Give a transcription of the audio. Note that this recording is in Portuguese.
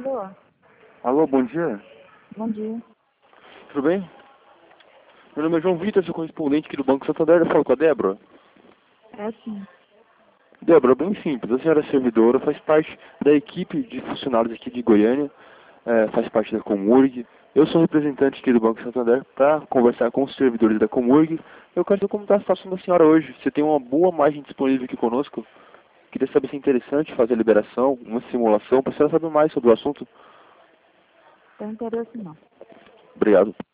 Alô? Alô, bom dia. Bom dia. Tudo bem? Meu nome é João Vitor, sou correspondente aqui do Banco Santander. Eu falo com a Débora. É sim. Débora, bem simples. A senhora é servidora, faz parte da equipe de funcionários aqui de Goiânia, faz parte da Comurg. Eu sou representante aqui do Banco Santander para conversar com os servidores da Comurg. Eu quero saber como está a situação da senhora hoje. Você tem uma boa margem disponível aqui conosco. Queria saber se é interessante fazer a liberação, uma simulação, para a senhora saber mais sobre o assunto. Tem interesse não. Obrigado.